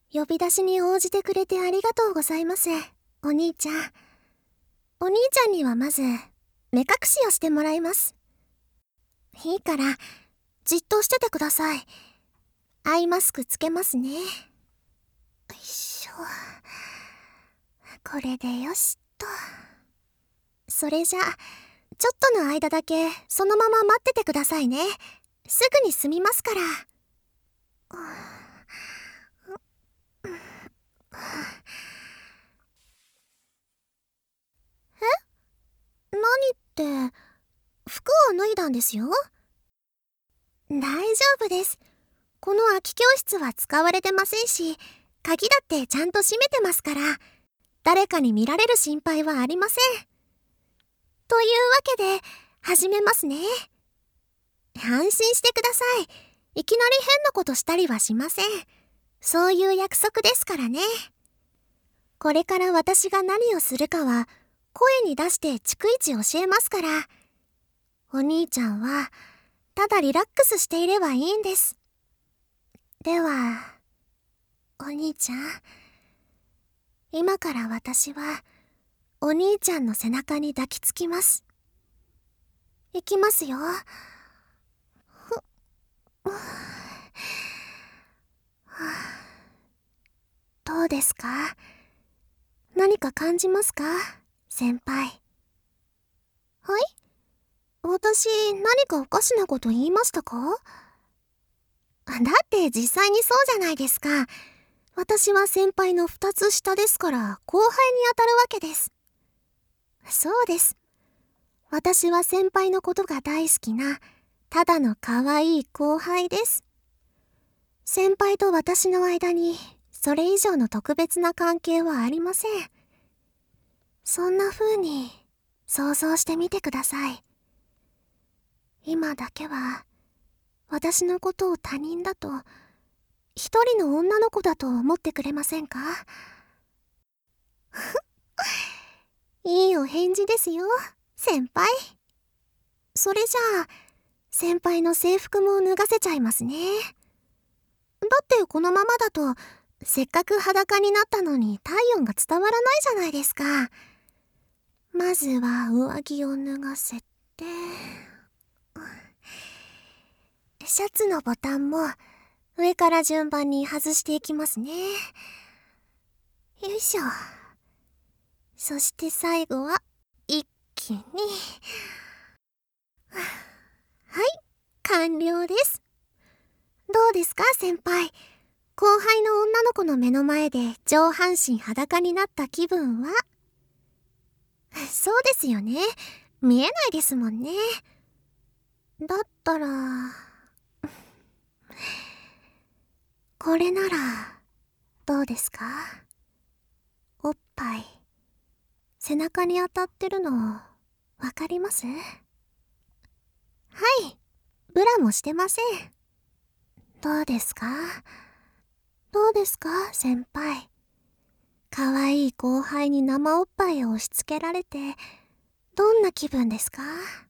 呼び出しに応じてくれてありがとうございます、お兄ちゃん。お兄ちゃんにはまず目隠しをしてもらいます。いいからじっとしててください。アイマスクつけますね。よいしょ。これでよしっと。それじゃあちょっとの間だけそのまま待っててくださいね。すぐに済みますから。何って、服を脱いだんですよ。大丈夫です。この空き教室は使われてませんし、鍵だってちゃんと閉めてますから、誰かに見られる心配はありません。というわけで始めますね。安心してください。いきなり変なことしたりはしません。そういう約束ですからね。これから私が何をするかは声に出して逐一教えますから。お兄ちゃんはただリラックスしていればいいんです。では、お兄ちゃん、今から私はお兄ちゃんの背中に抱きつきます。いきますよ。どうですか？何か感じますか、先輩。はい？私、何かおかしなこと言いましたか？だって実際にそうじゃないですか。私は先輩の2つ下ですから後輩にあたるわけです。そうです。私は先輩のことが大好きなただの可愛い後輩です。先輩と私の間にそれ以上の特別な関係はありません。そんな風に想像してみてください。今だけは私のことを他人だと、一人の女の子だと思ってくれませんか？いいお返事ですよ、先輩。それじゃあ先輩の制服も脱がせちゃいますね。だってこのままだとせっかく裸になったのに体温が伝わらないじゃないですか。まずは上着を脱がせて、シャツのボタンも上から順番に外していきますね。よいしょ。そして最後は一気に。はい、完了です。どうですか、先輩。後輩の女の子の目の前で上半身裸になった気分は？そうですよね。見えないですもんね。だったらこれならどうですか？おっぱい背中に当たってるのわかります？はい、ブラもしてません。どうですか？どうですか、先輩。かわいい後輩に生おっぱいを押し付けられてどんな気分ですか？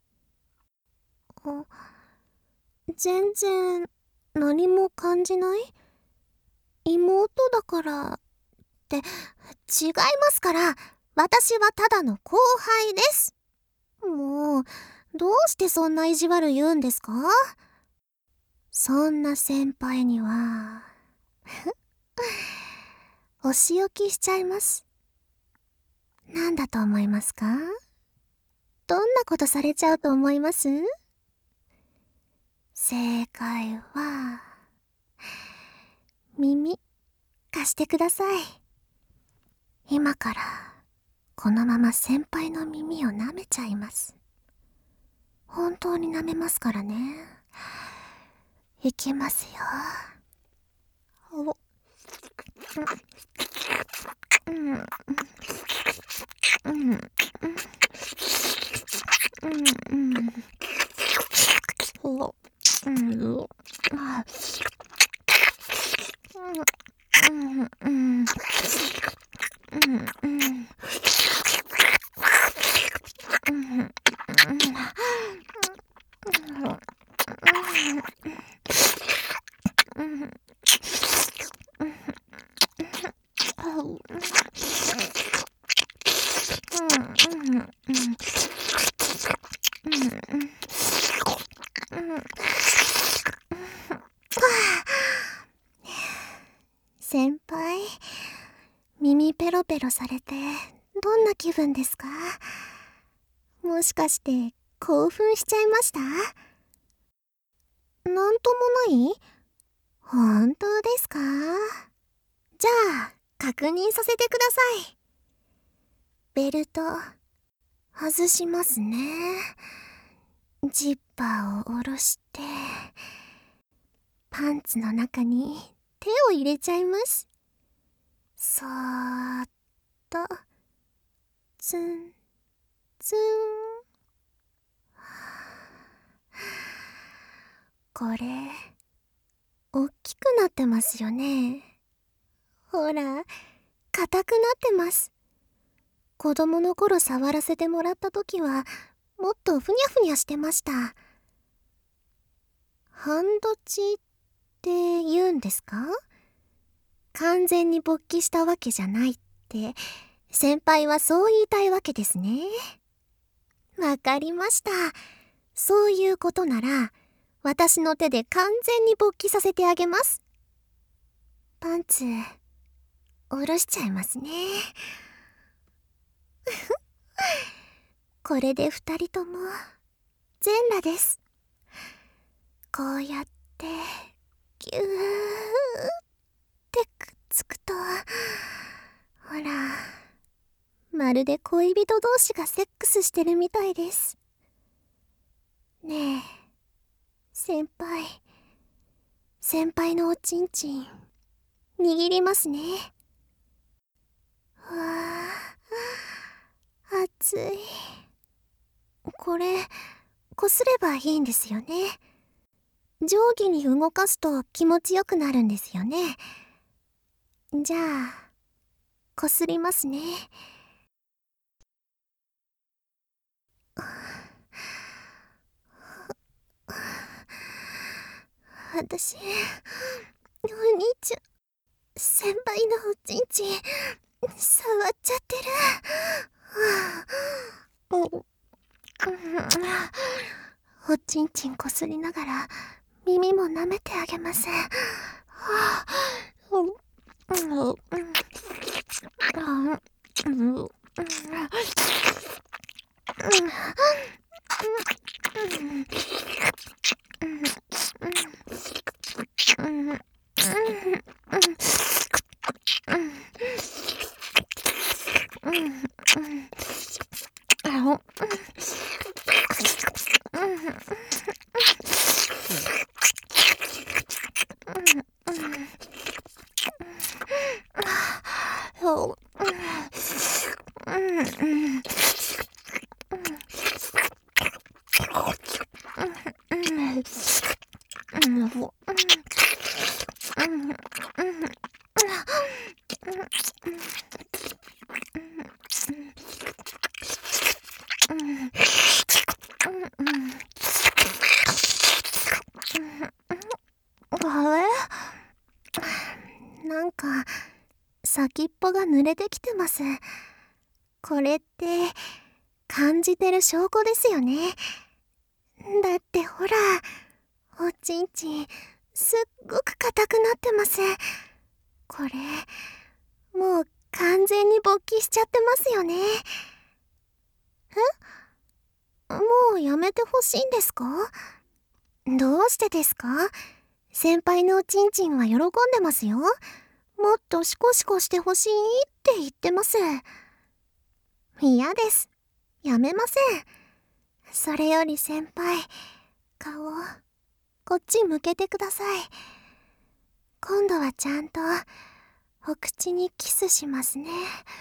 全然何も感じない？妹だからって違いますから。私はただの後輩です。もうどうしてそんな意地悪言うんですか？そんな先輩にはお仕置きしちゃいます。なんだと思いますか？どんなことされちゃうと思います？正解は耳貸してください。今からこのまま先輩の耳を舐めちゃいます。本当に舐めますからね。いきますよ。おうんうんうんうんうんおうんあうんうんうん先輩、耳ペロペロされてどんな気分ですか？もしかして興奮しちゃいました？なんともない？本当ですか？じゃあ確認させてください。ベルト外しますね。ジッパーを下ろしてパンツの中に手を入れちゃいます。そーっとツンツン。これおっきくなってますよね。ほら、硬くなってます。子供の頃触らせてもらった時はもっとふにゃふにゃしてました。半ドチって言うんですか？完全に勃起したわけじゃないって先輩はそう言いたいわけですね。わかりました。そういうことなら私の手で完全に勃起させてあげます。パンツ下ろしちゃいますね。これで二人とも全裸です。こうやってギューってくっつくと、ほら、まるで恋人同士がセックスしてるみたいです。ねえ、先輩のおちんちん握りますね。わあ、熱い。これこすればいいんですよね。上下に動かすと気持ちよくなるんですよね。じゃあこすりますね。私、お兄ちゃん、先輩のおちんちん触っちゃってる。おちんちんこすりながら耳も舐めてあげます。なんか先っぽが濡れてきてます。これって感じてる証拠ですよね。だってほら、おちんちんすっごく硬くなってます。これもう完全に勃起しちゃってますよね。もうやめてほしいんですか？どうしてですか？先輩のおちんちんは喜んでますよ。もっとシコシコしてほしいって言ってます。嫌です。やめません。それより先輩、顔こっち向けてください。今度はちゃんとお口にキスしますね。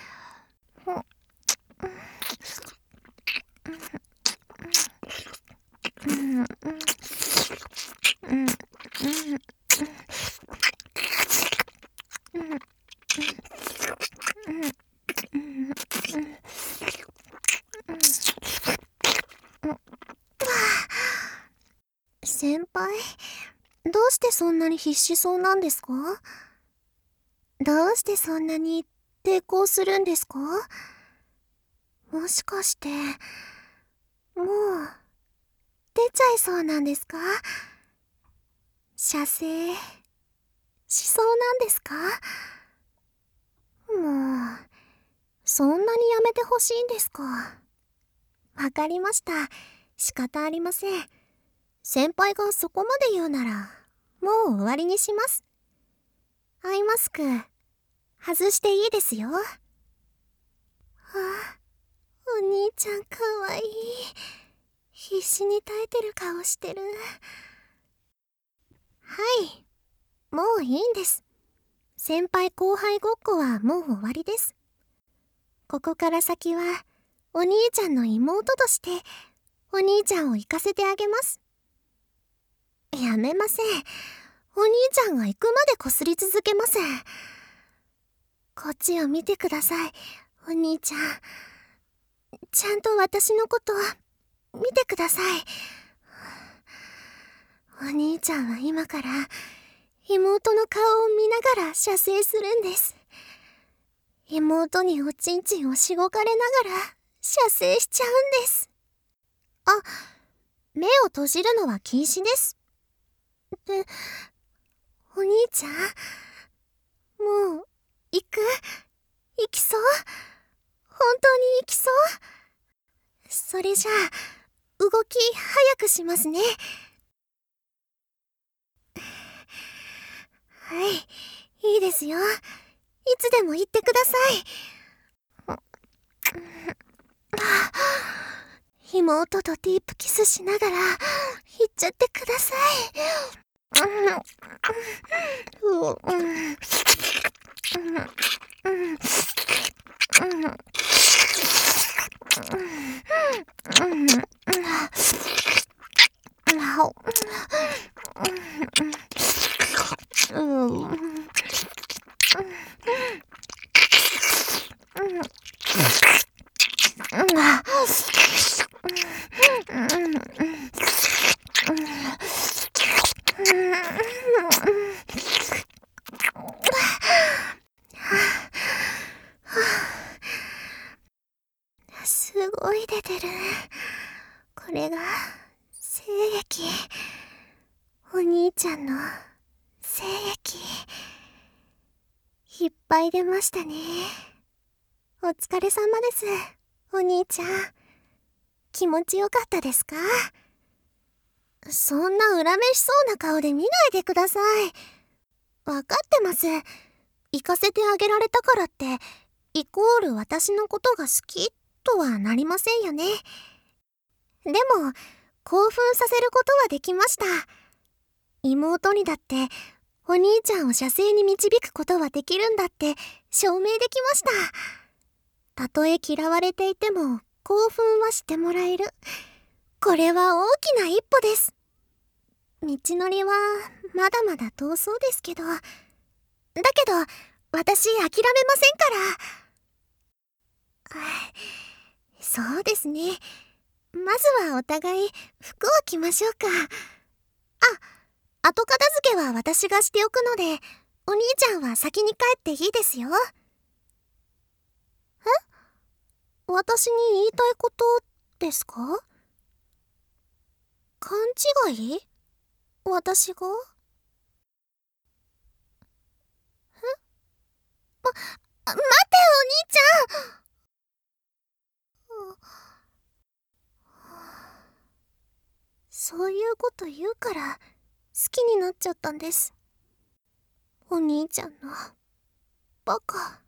先輩、どうしてそんなに必死そうなんですか？どうしてそんなに抵抗するんですか？もしかしてもう出ちゃいそうなんですか？射精しそうなんですか？もう、そんなにやめてほしいんですか？わかりました。仕方ありません。先輩がそこまで言うなら、もう終わりにします。アイマスク、外していいですよ。お兄ちゃんかわいい。必死に耐えてる顔してる。はい、もういいんです。先輩後輩ごっこはもう終わりです。ここから先は、お兄ちゃんの妹として、お兄ちゃんを行かせてあげます。やめません。お兄ちゃんが行くまでこすり続けません。こっちを見てください、お兄ちゃん。ちゃんと私のこと、見てください。お兄ちゃんは今から、妹の顔を見ながら射精するんです。妹におちんちんをしごかれながら、射精しちゃうんです。あ、目を閉じるのは禁止です。で、お兄ちゃん、もう、行きそう？本当に行きそう？それじゃあ、動き早くしますね。はい、いいですよ。いつでも言ってください。妹とディープキスしながら、言っちゃってください。すごい出てる。これが精液。お兄ちゃんの精液。いっぱい出ましたね。お疲れ様です、お兄ちゃん。気持ちよかったですか？そんな恨めしそうな顔で見ないでください。わかってます。行かせてあげられたからって、イコール私のことが好きとはなりませんよね。でも、興奮させることはできました。妹にだって、お兄ちゃんを射精に導くことはできるんだって証明できました。たとえ嫌われていても興奮はしてもらえる。これは大きな一歩です。道のりはまだまだ遠そうですけど、だけど私諦めませんから。そうですね。まずはお互い服を着ましょうか。後片付けは私がしておくので、お兄ちゃんは先に帰っていいですよ。私に言いたいことですか？勘違い？私が？待って、お兄ちゃん。そういうこと言うから好きになっちゃったんです。お兄ちゃんのバカ。